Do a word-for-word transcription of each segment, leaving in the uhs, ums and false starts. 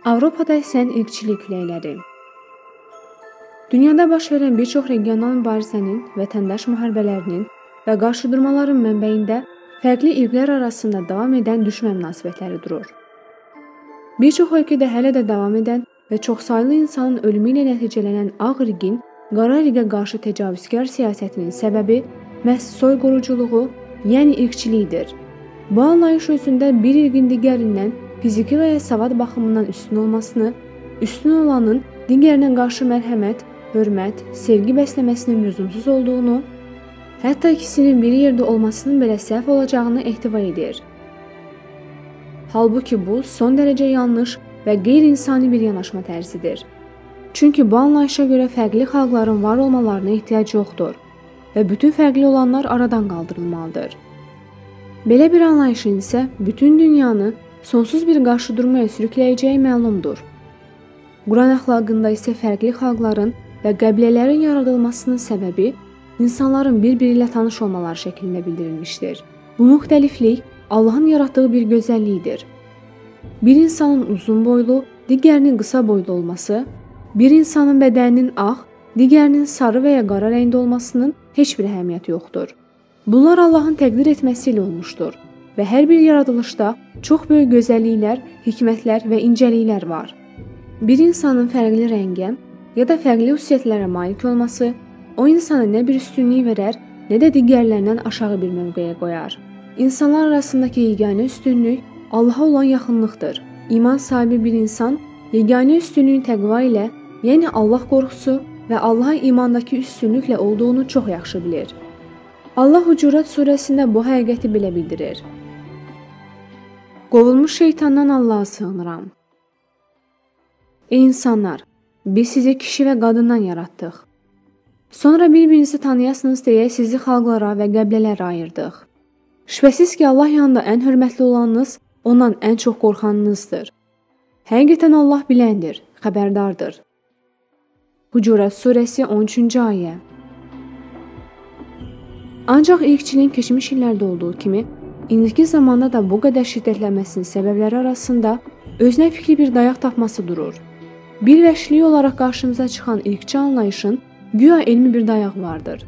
Avropada sən irqçilik küləkləri. Dünyada baş verən bir çox regional mübarizənin, vətəndaş müharibələrinin və qarşıdurmaların mənbəyində fərqli irqlər arasında davam edən düşmən münasibətləri durur. Bir çox ölkədə hələ də davam edən və çoxsaylı insanın ölümü ilə nəticələnən ağ irqin qara irqə qarşı təcavüzkar siyasətinin səbəbi məhz soyqırıcılığı, yəni irqçilikdir. Bu anlayış özündə bir irqin digərindən fiziki və ya savad baxımından üstün olmasını, üstün olanın digərinə qarşı mərhəmət, hörmət, sevgi bəsləməsinin lüzumsuz olduğunu, hətta ikisinin bir yerdə olmasının belə səhv olacağını ehtiva edir. Halbuki bu son dərəcə yanlış və qeyri-insani bir yanaşma tərzidir. Çünki bu anlayışa görə fərqli xalqların var olmalarına ehtiyac yoxdur və bütün fərqli olanlar aradan qaldırılmalıdır. Belə bir anlayışın isə bütün dünyanı sonsuz bir qarşıdurmaya sürükləyəcəyi məlumdur. Quran əxlaqında isə fərqli xalqların və qəbilələrin yaradılmasının səbəbi insanların bir-biri ilə tanış olmaları şəklində bildirilmişdir. Bu müxtəliflik Allahın yaratdığı bir gözəllikdir. Bir insanın uzun boylu, digərinin qısa boylu olması, bir insanın bədəninin ağ, digərinin sarı və ya qara rəngdə olmasının heç bir əhəmiyyəti yoxdur. Bunlar Allahın təqdir etməsi ilə olmuşdur və hər bir yaradılışda çox böyük gözəlliklər, hikmətlər və incəliklər var. Bir insanın fərqli rəngə ya da fərqli xüsusiyyətlərə malik olması o insana nə bir üstünlük verər, nə də digərlərindən aşağı bir mövqeyə qoyar. İnsanlar arasındakı yeganə üstünlük Allaha olan yaxınlıqdır. İman sahibi bir insan yeganə üstünlüyün təqva ilə, yəni Allah qorxusu və Allaha imandakı üstünlüklə olduğunu çox yaxşı bilir. Allah Hucurat surəsində bu həqiqəti belə bildirir. Qovulmuş şeytandan Allaha sığınıram. Ey insanlar, biz sizi kişi və qadından yaratdıq. Sonra bir-birinizi tanıyasınız deyə sizi xalqlara və qəbilələrə ayırdıq. Şübhəsiz ki, Allah yanında ən hörmətli olanınız, ondan ən çox qorxanınızdır. Həqiqətən Allah biləndir, xəbərdardır. Hucurat surəsi on üçüncü ayə. Ancaq irqçiliyin keçmiş illərdə olduğu kimi, indiki zamanda da bu qədər şiddətlənməsinin səbəbləri arasında özünə fikri bir dayaq tapması durur. Bir vəhşilik olaraq qarşımıza çıxan irqçi anlayışın güya elmi bir dayaq vardır.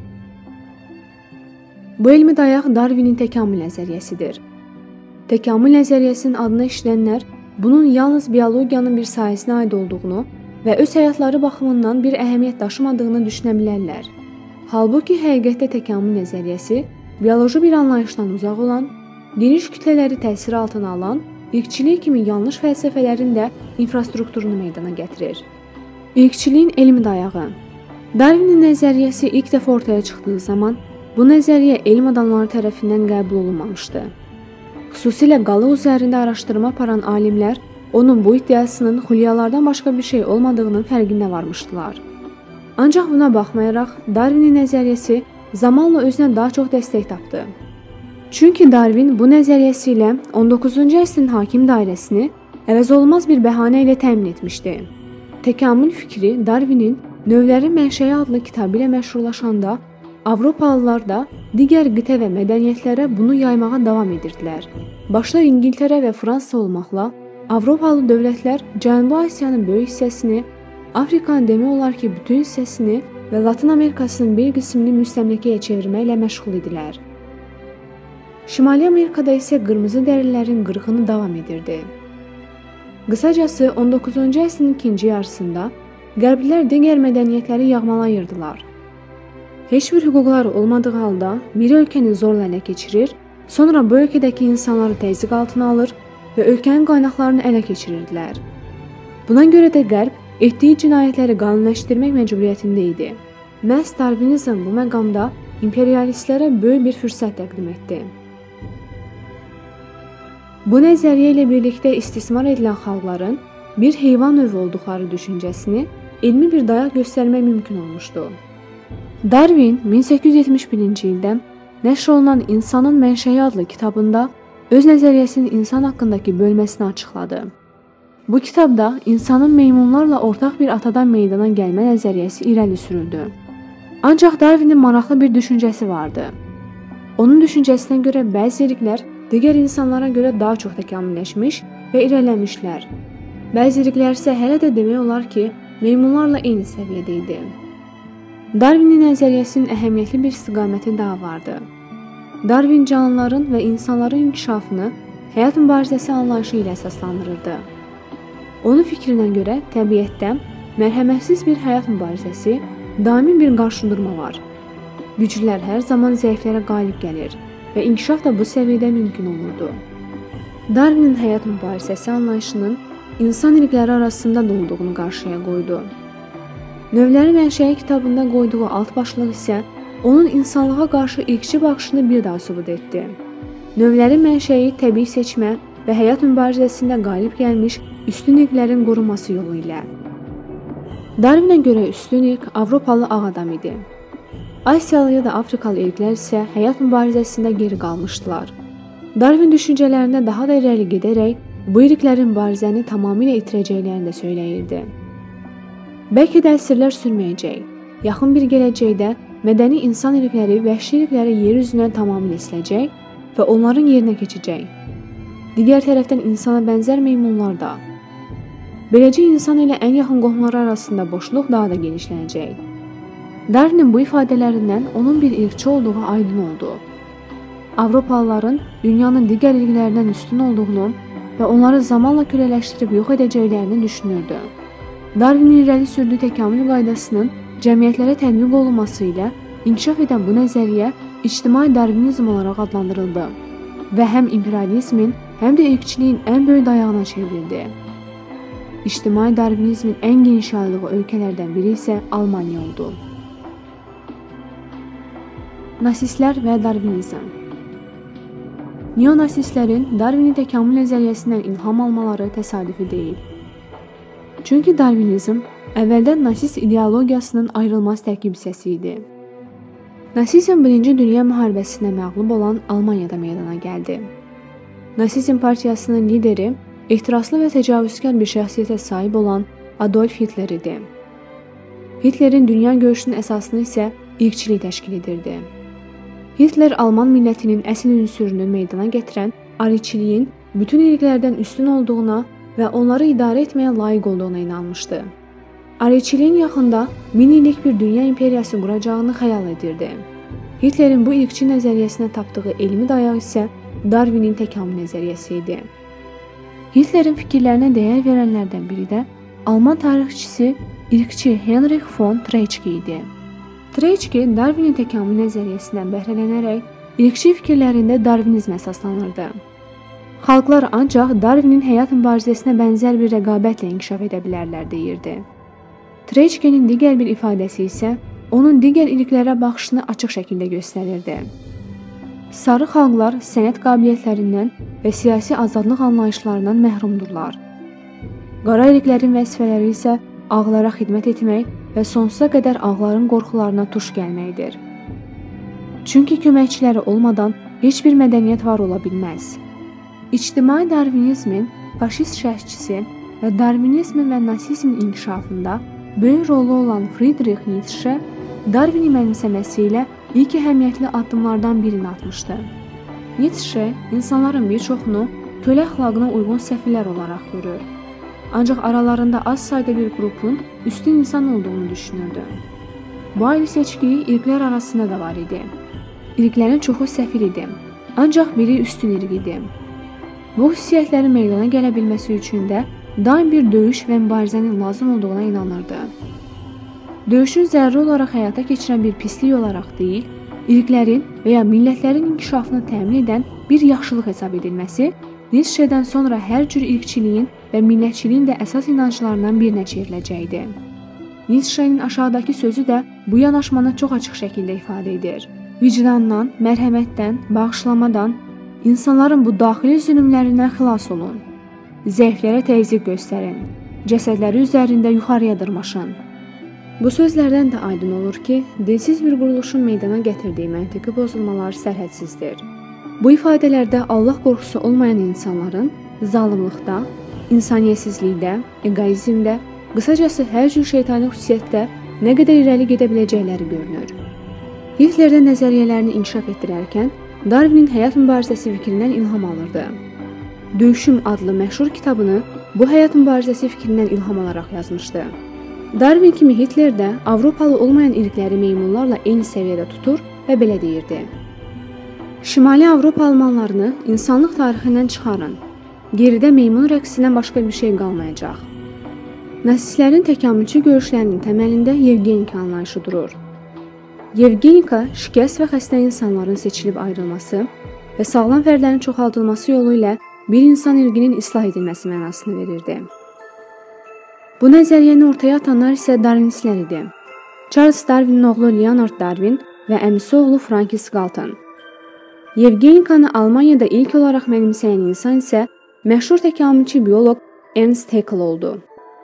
Bu elmi dayaq Darwinin təkamül nəzəriyyəsidir. Təkamül nəzəriyyəsinin adını eşidənlər bunun yalnız biologiyanın bir sahəsinə aid olduğunu və öz həyatları baxımından bir əhəmiyyət daşımadığını düşünə bilərlər. Halbuki həqiqətdə təkamül nəzəriyyəsi bioloji bir anlayışdan uzaq olan, geniş kütlələri təsir altına alan, irqçilik kimi yanlış fəlsəfələrin də infrastrukturunu meydana gətirir. İrqçiliyin elmi dayağı. Darwinin nəzəriyyəsi ilk dəfə ortaya çıxdığı zaman bu nəzəriyyə elm adamları tərəfindən qəbul olunmamışdı. Xüsusilə qalıq üzərində araşdırma aparan alimlər onun bu iddiasının xülyalardan başqa bir şey olmadığının fərqinə varmışdılar. Ancaq buna baxmayaraq Darwinin nəzəriyyəsi zamanla özünə daha çox dəstək tapdı. Çünki Darwin bu nəzəriyyəsi ilə on doqquzuncu əsrin hakim dairəsini əvəzolunmaz bir bəhanə ilə təmin etmişdi. Təkamül fikri Darwinin Növlərin Mənşəyi adlı kitabı ilə məşhurlaşanda Avropalılar da digər qitə və mədəniyyətlərə bunu yaymağa davam edirdilər. Başda İngiltərə və Fransa olmaqla Avropalı dövlətlər Cənubi Asiyanın böyük hissəsini, Afrikanın demək olar ki, bütün hissəsini və Latın Amerikasının bir qismini müstəmləkəyə çevirməklə məşğul idilər. Şimali Amerikada isə qırmızı dərilərin qırğını davam edirdi. Qısacası on doqquzuncu əsrin ikinci yarısında Qərblilər digər mədəniyyətləri yağmalayırdılar. Heç bir hüquqları olmadığı halda bir ölkəni zorla ələ keçirir, sonra bu ölkədəki insanları təzyiq altına alır və ölkənin qaynaqlarını ələ keçirirdilər. Buna görə də Qərb etdiyi cinayətləri qanunləşdirmək məcburiyyətində idi. Məhz Darwinizm bu məqamda imperialistlərə böyük bir fürsət təqdim etdi. Bu nəzəriyyə ilə birlikdə istismar edilən xalqların bir heyvan növü olduqları düşüncəsini elmi bir dayaq göstərmək mümkün olmuşdu. Darwin min səkkiz yüz yetmiş birinci ildə nəşr olunan İnsanın Mənşəyi adlı kitabında öz nəzəriyyəsinin insan haqqındakı bölməsini açıqladı. Bu kitabda insanın meymunlarla ortaq bir atadan meydana gəlmə nəzəriyyəsi irəli sürüldü. Ancaq Darwinin maraqlı bir düşüncəsi vardı. Onun düşüncəsinə görə bəzi irqlər digər insanlara görə daha çox təkamülləşmiş və irəliləmişlər. Bəzi irqlər isə hələ də demək olar ki, meymunlarla eyni səviyyədə idi. Darwinin nəzəriyyəsinin əhəmiyyətli bir istiqaməti daha vardı. Darwin canlıların və insanların inkişafını həyat mübarizəsi anlayışı ilə əsaslandırırdı. Onun fikrinə görə təbiətdə mərhəmətsiz bir həyat mübarizəsi, daimi bir qarşıdurma var. Güclülər hər zaman zəiflərə qalib gəlir və inkişaf da bu səviyyədə mümkün olurdu. Darwinin həyat mübarizəsi anlayışının insan irqləri arasında da olduğunu qarşıya qoydu. Növlərin mənşəyi kitabında qoyduğu alt başlıq isə onun insanlığa qarşı irqçi baxışını bir daha sübut etdi. Növlərin mənşəyi təbii seçmə və həyat mübarizəsində qalib gəlmiş üstün irqlərin qorunması yolu ilə. Darwinə görə üstün irq Avropalı ağ adam idi. Asiyalı ya da Afrikalı irqlər isə həyat mübarizəsində geri qalmışdılar. Darwin düşüncələrində daha da irəli gedərək bu irqlərin mübarizəni tamamilə itirəcəklərini də söyləyirdi. Bəlkə də əsrlər sürməyəcək. Yaxın bir gələcəkdə mədəni insan irqləri vəhşi irqləri yer üzündən tamamilə siləcək və onların yerinə keçəcək. Digər tərəfdən insana bənzər meymunlar da. Beləcə insan ilə ən yaxın qohumları arasında boşluq daha da genişlənəcək. Darwinin bu ifadələrindən onun bir irqçi olduğu aydın oldu. Avropalıların dünyanın digər irqlərindən üstün olduğunu və onları zamanla kürələşdirib yox edəcəklərini düşünürdü. Darwinin irəli sürdüyü təkamül qaydasının cəmiyyətlərə tətbiq olunması ilə inkişaf edən bu nəzəriyyə ictimai darvinizm olaraq adlandırıldı və həm imperializmin, həm də irqçiliyin ən böyük dayağına çevrildi. İctimai darvinizmin ən geniş yayıldığı ölkələrdən biri isə Almaniya oldu. Nasistlər və darvinizm. Neonasistlərin Darwinin təkamül nəzəriyyəsindən ilham almaları təsadüfi deyil. Çünki darvinizm əvvəldən nasist ideologiyasının ayrılmaz tərkib hissəsi idi. Nasizm Birinci Dünya müharibəsində məğlub olan Almaniyada meydana gəldi. Nasizm partiyasının lideri ehtiraslı və təcavüzkar bir şəxsiyyətə sahib olan Adolf Hitler idi. Hitlerin dünya görüşünün əsasını isə irqçilik təşkil edirdi. Hitler Alman millətinin əsl ünsürünü meydana gətirən ariçiliyin bütün irqlərdən üstün olduğuna və onları idarə etməyə layiq olduğuna inanmışdı. Ariçiliyin yaxında min illik bir dünya imperiyası quracağını xəyal edirdi. Hitlerin bu irqçi nəzəriyyəsinə tapdığı elmi dayaq isə Darwinin təkamül nəzəriyyəsi idi. Hitlerin fikirlərinə dəyər verənlərdən biri də Alman tarixçisi irqçi Heinrich von Treitschke idi. Treitschke Darwinin təkamül nəzəriyyəsindən bəhrələnərək irqçi fikirlərində darvinizm əsaslanırdı. Xalqlar ancaq Darwinin həyat mübarizəsinə bənzər bir rəqabətlə inkişaf edə bilərlər deyirdi. Treitschke'nin digər bir ifadəsi isə onun digər irqlərə baxışını açıq şəkildə göstərirdi. Sarı xalqlar sənət qabiliyyətlərindən və siyasi azadlıq anlayışlarından məhrumdurlar. Qara irqlərin vəzifələri isə ağlara xidmət etmək və sonsuza qədər ağların qorxularına tuş gəlməkdir. Çünki köməkçiləri olmadan heç bir mədəniyyət var ola bilməz. İctimai darvinizmin faşist şərhçisi və darvinizmin və nasizmin inkişafında böyük rolu olan Friedrich Nietzsche Darwini mənimsəməsi ilə ilk əhəmiyyətli addımlardan birini atmışdı. Nietzsche insanların bir çoxunu kölə əxlaqına uyğun səfirlər olaraq görür. Ancaq aralarında az sayda bir qrupun üstün insan olduğunu düşünürdü. Bu ayrı seçki irqlər arasında da var idi. İrqlərin çoxu səfir idi, ancaq biri üstün irq idi. Bu xüsusiyyətlərin meydana gələ bilməsi üçün də daim bir döyüş və mübarizənin lazım olduğuna inanırdı. Döyüşün zəruri olaraq həyata keçirən bir pislik olaraq deyil, irqlərin və ya millətlərin inkişafını təmin edən bir yaxşılıq hesab edilməsi Nietzsche'dən sonra hər cür irqçiliyin və millətçiliyin də əsas inanclarından birinə çevriləcəkdi. Nietzsche'nin aşağıdakı sözü də bu yanaşmanı çox açıq şəkildə ifadə edir. Vicdandan, mərhəmətdən, bağışlamadan, insanların bu daxili zülmlərindən xilas olun. Zəiflərə təzyiq göstərin. Cəsədləri üzərində yuxarıya dırmaşın. Bu sözlərdən də aydın olur ki, dinsiz bir quruluşun meydana gətirdiyi məntiqi pozulmalar sərhədsizdir. Bu ifadələrdə Allah qorxusu olmayan insanların zalımlıqda, insaniyyətsizlikdə, egoizmdə, qısacası hər cür şeytani xüsusiyyətdə nə qədər irəli gedə biləcəkləri görünür. Hitler də nəzəriyyələrini inkişaf etdirərkən Darwinin həyat mübarizəsi fikrindən ilham alırdı. Döyüşüm adlı məşhur kitabını bu həyat mübarizəsi fikrindən ilham alaraq yazmışdı. Darwin kimi Hitler də Avropalı olmayan irqləri meymunlarla eyni səviyyədə tutur və belə deyirdi: Şimali Avropa almanlarını insanlıq tarixindən çıxarın. Geridə meymun rəqsindən başqa bir şey qalmayacaq. Nasistlərin təkamülçü görüşlərinin təməlində Yevgenika anlayışı durur. Yevgenika şikəst və xəstə insanların seçilib ayrılması və sağlam fərdlərin çoxaldılması yolu ilə bir insan irqinin islah edilməsi mənasını verirdi. Bu nəzəriyyəni ortaya atanlar isə Darwinistlər idi. Charles Darwinin oğlu Leonard Darwin və əmisi oğlu Francis Galton. Yevgenikanı Almaniyada ilk olaraq mənimsəyən insan isə məşhur təkamülçü bioloq Ernst Haeckel oldu.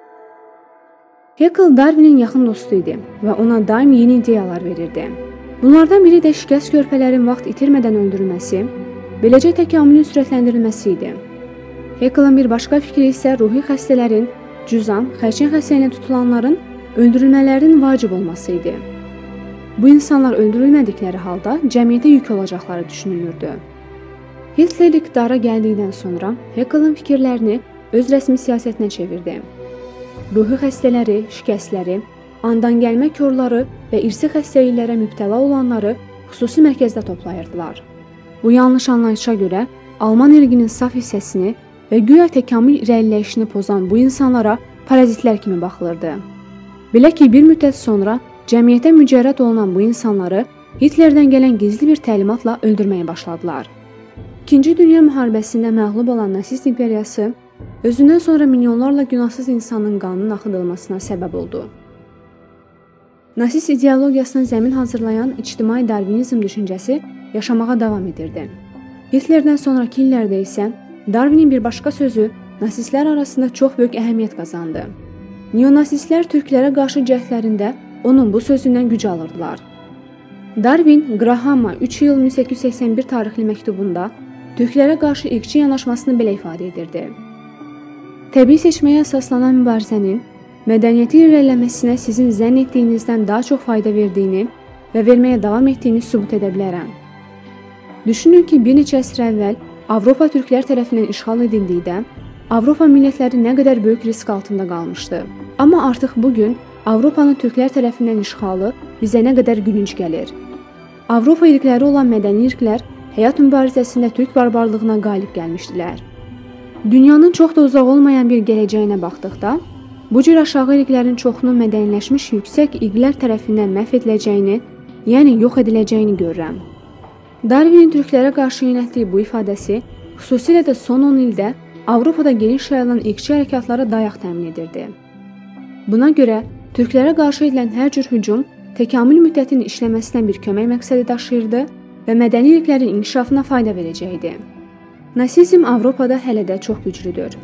Haeckel Darwinin yaxın dostu idi və ona daim yeni ideyalar verirdi. Bunlardan biri də şikəst körpələrin vaxt itirmədən öldürülməsi, beləcə təkamülün sürətləndirilməsi idi. Haeckelin bir başqa fikri isə ruhi xəstələrin, cüzam, xərçəng xəstəliyinə tutulanların öldürülmələrinin vacib olması idi. Bu insanlar öldürülmədikləri halda cəmiyyətə yük olacaqları düşünülürdü. Hitler iqtidara gəldikdən sonra Haeckelin fikirlərini öz rəsmi siyasətinə çevirdi. Ruhi xəstələri, şikəstləri, andan gəlmə körləri və irsi xəstəliklərə mübtəla olanları xüsusi mərkəzdə toplayırdılar. Bu yanlış anlayışa görə Alman irqinin saf hissəsini və güya təkamül irəliləyişini pozan bu insanlara parazitlər kimi baxılırdı. Belə ki, bir müddət sonra cəmiyyətə mücərrəd olunan bu insanları Hitlerdən gələn gizli bir təlimatla öldürməyə başladılar. İkinci Dünya müharibəsində məğlub olan nasist imperiyası özündən sonra milyonlarla günahsız insanın qanının axıdılmasına səbəb oldu. Nasist ideologiyasına zəmin hazırlayan ictimai darvinizm düşüncəsi yaşamağa davam edirdi. Hitlerdən sonraki illərdə isə Darwinin bir başqa sözü nasistlər arasında çox böyük əhəmiyyət qazandı. Neonasistlər türklərə qarşı cəhdlərində onun bu sözündən güc alırdılar. Darwin, Graham'a üç iyul min səkkiz yüz səksən bir tarixli məktubunda türklərə qarşı irqçi yanaşmasını belə ifadə edirdi. Təbii seçməyə əsaslanan mübarizənin mədəniyyəti irəliləməsinə sizin zənn etdiyinizdən daha çox fayda verdiyini və verməyə davam etdiyini sübut edə bilərəm. Düşünün ki, bir neçə əsr əvvəl Avropa türklər tərəfindən işğal edildikdə Avropa millətləri nə qədər böyük risk altında qalmışdı. Amma artıq bugün Avropanın türklər tərəfindən işğalı bizə nə qədər gülünc gəlir. Avropa irqləri olan mədəni irqlər həyat mübarizəsində türk barbarlığına qalib gəlmişdilər. Dünyanın çox da uzaq olmayan bir gələcəyinə baxdıqda, bu cür aşağı irqlərin çoxunun mədəniləşmiş yüksək irqlər tərəfindən məhv ediləcəyini, yəni yox ediləcəyini görürəm. Darwinin türklərə qarşı yönəltdiyi bu ifadəsi, xüsusilə də son on ildə Avropada geniş yayılan irqçi hərəkatlara dayaq təmin edirdi. Buna görə türklərə qarşı edilən hər cür hücum təkamül müddətinin işləməsinə bir kömək məqsədi daşıyırdı və mədəni irqlərin inkişafına fayda verəcəkdi. Nasizm Avropada hələ də çox güclüdür.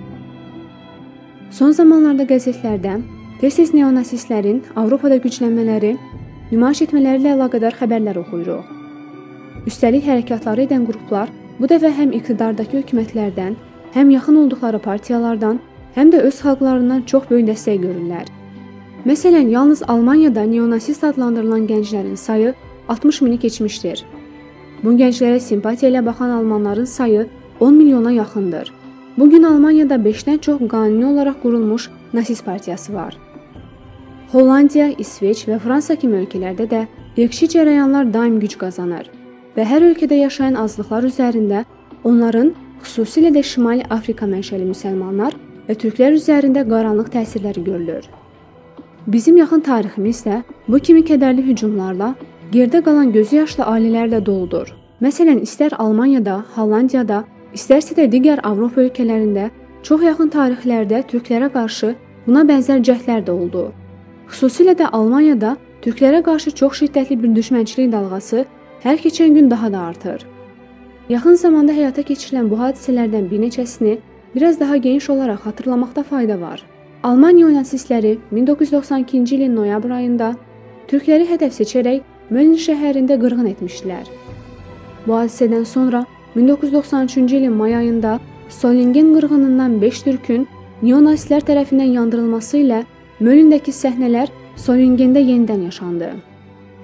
Son zamanlarda qəzetlərdə tez-tez neonasistlərin Avropada güclənmələri, nümayiş etmələri ilə əlaqədar xəbərlər oxuyuruq. Üstəlik hərəkatları edən qruplar bu dəfə həm iqtidardakı hökumətlərdən, həm yaxın olduqları partiyalardan, həm də öz xalqlarından çox böyük dəstək görürlər. Məsələn, yalnız Almaniyada neonasist adlandırılan gənclərin sayı altmış mini keçmişdir. Bu gənclərə simpatiya ilə baxan almanların sayı on milyona yaxındır. Bugün Almaniyada beşdən çox qanuni olaraq qurulmuş nasist partiyası var. Hollandiya, İsveç və Fransa kimi ölkələrdə də irqçi cərəyanlar daim güc qazanır və hər ölkədə yaşayan azlıqlar üzərində onların, xüsusilə də Şimali Afrika mənşəli müsəlmanlar və türklər üzərində qaranlıq təsirləri görülür. Bizim yaxın tariximiz də bu kimi kədərli hücumlarla, gerdə qalan gözü yaşlı ailələrlə doludur. Məsələn, istər Almaniyada, Hollandiyada, istərsə də digər Avropa ölkələrində çox yaxın tarixlərdə türklərə qarşı buna bənzər cəhdlər də oldu. Xüsusilə də Almaniyada türklərə qarşı çox şiddətli bir düşmənçilik dalğası hər keçən gün daha da artır. Yaxın zamanda həyata keçirilən bu hadisələrdən bir neçəsini biraz daha geniş olaraq xatırlamaqda fayda var. Alman neonasistləri min doqquz yüz doxsan ikinci ilin noyabr ayında türkləri hədəf seçərək Möln şəhərində qırğın etmişdilər. Bu hadisədən sonra min doqquz yüz doxsan üçüncü ilin may ayında Solingen qırğınından beş türkün neonasistlər tərəfindən yandırılması ilə Mölndəki səhnələr Solingendə yenidən yaşandı.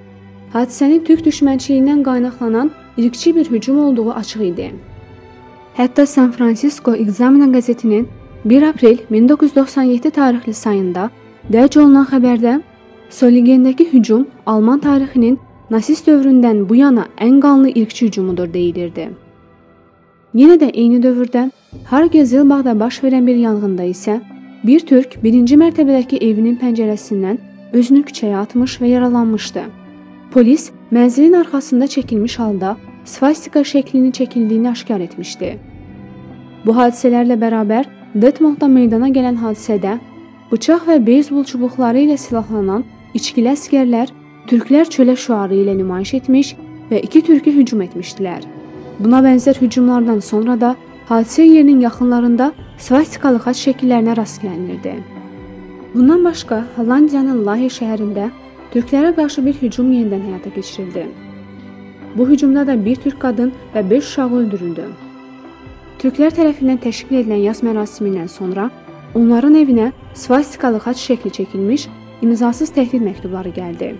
Hadisənin türk düşmənçiliyindən qaynaqlanan irqçi bir hücum olduğu açıq idi. Hətta San Francisco Examiner qəzetinin bir aprel min doqquz yüz doxsan yeddi tarixli sayında dərc olunan xəbərdə Soligendəki hücum Alman tarixinin nasist dövründən bu yana ən qanlı irqçi hücumudur deyilirdi. Yenə də eyni dövrdə Hargezelbağda baş verən bir yanğında isə bir türk birinci mərtəbədəki evinin pəncərəsindən özünü küçəyə atmış və yaralanmışdı. Polis mənzilin arxasında çəkilmiş halda svastika şəklini çəkildiyini aşkar etmişdi. Bu hadisələrlə bərabər Detmoldda meydana gələn hadisədə bıçaq və beyzbol çubuqları ilə silahlanan içkili əsgərlər Türklər çölə şüarı ilə nümayiş etmiş və iki türkə hücum etmişdilər. Buna bənzər hücumlardan sonra da hadisə yerinin yaxınlarında svastikalı xaç şəkillərinə rast gəlinirdi. Bundan başqa Hollandiyanın Lahey şəhərində türklərə qarşı bir hücum yenidən həyata keçirildi. Bu hücumda da bir türk qadın və beş uşağı öldürüldü. Türklər tərəfindən təşkil edilən yas mərasimindən sonra onların evinə svastikalı xaç şəkli çəkilmiş imzasız təhdid məktubları gəldi.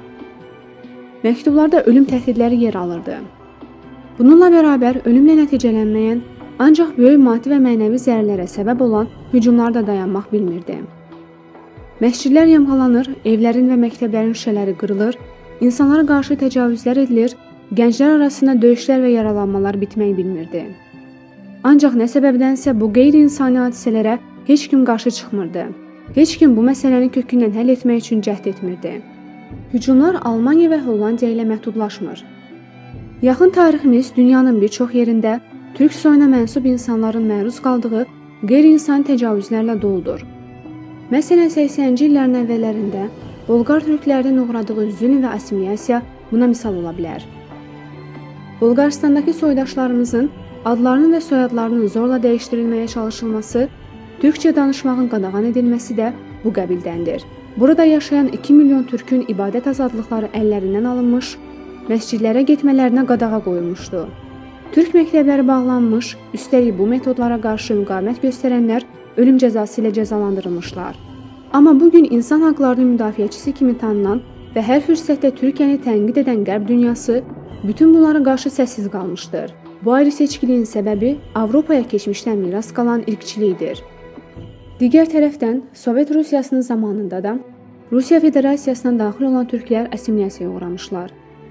Məktublarda ölüm təhdidləri yer alırdı. Bununla bərabər ölümlə nəticələnməyən, ancaq böyük maddi və mənəvi zərərlərə səbəb olan hücumlarda dayanmaq bilmirdi. Məscidlər yamğalanır, evlərin və məktəblərin şüşələri qırılır, insanlara qarşı təcavüzlər edilir, gənclər arasında döyüşlər və yaralanmalar bitmək bilmirdi. Ancaq nə səbəbdənsə bu qeyri-insani hadisələrə heç kim qarşı çıxmırdı. Heç kim bu məsələni kökündən həll etmək üçün cəhd etmirdi. Hücumlar Almaniya və Hollandiya ilə məhdudlaşmır. Yaxın tariximiz dünyanın bir çox yerində türk soyuna mənsub insanların məruz qaldığı qeyri-insani təcavüzlərlə doludur. Məsələn, səksəninci illərin əvvəllərində Bolqar türklərinin uğradığı zülm və assimiliyasiya buna misal ola bilər. Bolqaristandakı soydaşlarımızın adlarının və soyadlarının zorla dəyişdirilməyə çalışılması, türkçə danışmağın qadağan edilməsi də bu qəbildəndir. Burada yaşayan iki milyon türkün ibadət azadlıqları əllərindən alınmış, məscidlərə getmələrinə qadağa qoyulmuşdu. Türk məktəbləri bağlanmış, üstəlik bu metodlara qarşı müqavimət göstərənlər ölüm cəzası ilə cəzalandırılmışlar. Amma bugün insan haqlarının müdafiəçisi kimi tanınan və hər fürsətdə Türkiyəni tənqid edən Qərb dünyası bütün bunlara qarşı səssiz qalmışdır. Bu ayrı seçkiliyin səbəbi Avropaya keçmişdən miras qalan irqçilikdir. Digər tərəfdən, Sovet Rusiyasının zamanında da Rusiya Federasiyasına daxil olan türklər assimiliyasiyaya uğramışlar.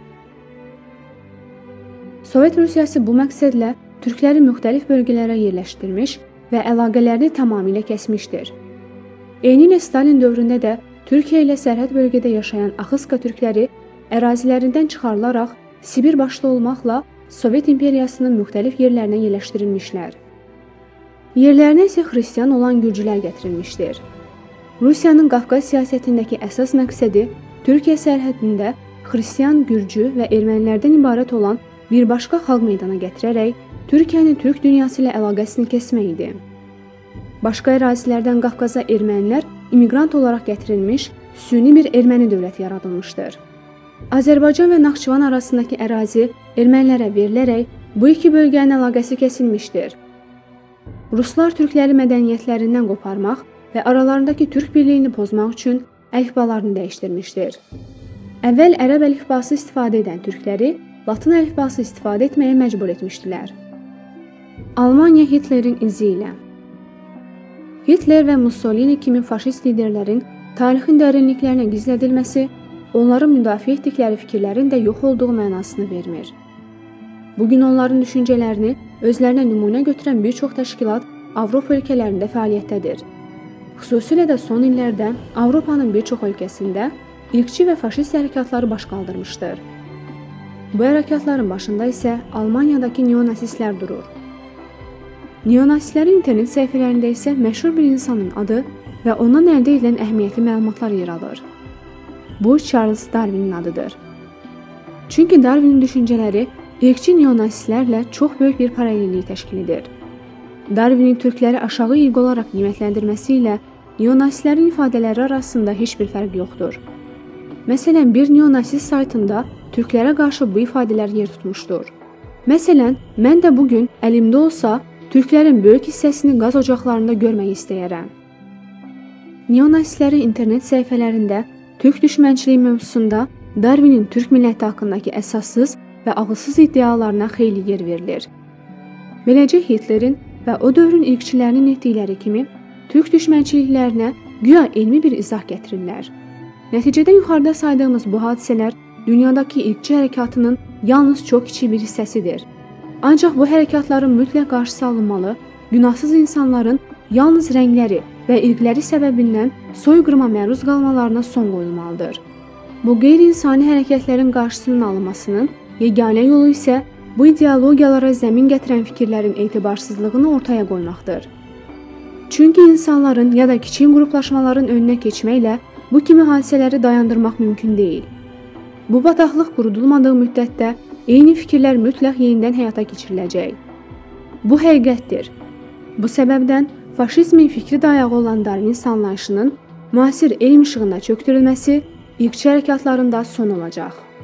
Sovet Rusiyası bu məqsədlə türkləri müxtəlif bölgələrə yerləşdirmiş və əlaqələrini tamamilə kəsmişdir. Eynilə Stalin dövründə də Türkiyə ilə sərhəd bölgədə yaşayan Axıska türkləri ərazilərindən çıxarılaraq Sibir başda olmaqla Sovet imperiyasının müxtəlif yerlərinə yerləşdirilmişlər. Yerlərinə isə xristian olan gürcülər gətirilmişdir. Rusiyanın Qafqaz siyasətindəki əsas məqsədi Türkiyə sərhədində xristian, gürcü və ermənilərdən ibarət olan bir başqa xalq meydana gətirərək Türkiyənin türk dünyası ilə əlaqəsini kəsmək idi. Başqa ərazilərdən Qafqaza ermənilər immiqrant olaraq gətirilmiş, süni bir erməni dövləti yaradılmışdır. Azərbaycan və Naxçıvan arasındakı ərazi ermənilərə verilərək bu iki bölgənin əlaqəsi kəsilmişdir. Ruslar türkləri mədəniyyətlərindən qoparmaq və aralarındakı türk birliyini pozmaq üçün əlifbalarını dəyişdirmişdir. Əvvəl ərəb əlifbası istifadə edən türkləri latın əlifbası istifadə etməyə məcbur etmişdilər. Almaniya Hitlerin izi ilə. Hitler və Mussolini kimi faşist liderlərin tarixin dərinliklərinə gizlədilməsi, onların müdafiə etdikləri fikirlərin də yox olduğu mənasını vermir. Bugün onların düşüncələrini özlərinə nümunə götürən bir çox təşkilat Avropa ölkələrində fəaliyyətdədir. Xüsusilə də son illərdə Avropanın bir çox ölkəsində irqçi və faşist hərəkatları baş qaldırmışdır. Bu hərəkatların başında isə Almaniyadakı neonasistlər durur. Neonasistlərin internet səhifələrində isə məşhur bir insanın adı və ondan əldə edilən əhəmiyyətli məlumatlar yer alır. Bu Charles Darwinin adıdır. Çünki Darwinin düşüncələri irqçi neonasistlərlə çox böyük bir paralellik təşkil edir. Darwinin türkləri aşağı irq olaraq qiymətləndirməsi ilə neonasistlərin ifadələri arasında heç bir fərq yoxdur. Məsələn, bir neonasist saytında türklərə qarşı bu ifadələr yer tutmuşdur. Məsələn, mən də bugün əlimdə olsa, türklərin böyük hissəsini qaz ocaqlarında görmək istəyərəm. Neonasistlərin internet səhifələrində türk düşmənçiliyi mövzusunda Darwinin türk milləti haqqındakı əsassız və ağılsız iddialarına xeyli yer verilir. Beləcə Hitlerin və o dövrün irqçilərinin etdikləri kimi türk düşmənçiliklərinə güya elmi bir izah gətirirlər. Nəticədə yuxarıda saydığımız bu hadisələr dünyadakı irqçi hərəkatının yalnız çox kiçik bir hissəsidir. Ancaq bu hərəkatların mütləq qarşısı alınmalı, günahsız insanların yalnız rəngləri və irqləri səbəbindən soyqırıma məruz qalmalarına son qoyulmalıdır. Bu qeyri-insani hərəkətlərin qarşısının alınmasının yeganə yolu isə bu ideologiyalara zəmin gətirən fikirlərin etibarsızlığını ortaya qoymaqdır. Çünki insanların ya da kiçik qruplaşmaların önünə keçməklə bu kimi hadisələri dayandırmaq mümkün deyil. Bu bataqlıq qurudulmadığı müddətdə eyni fikirlər mütləq yenidən həyata keçiriləcək. Bu həqiqətdir. Bu səbəbdən faşizmin fikri dayağı olan Darwin anlayışının müasir elm işığında çökdürülməsi irqçi hərəkatlarında son olacaq.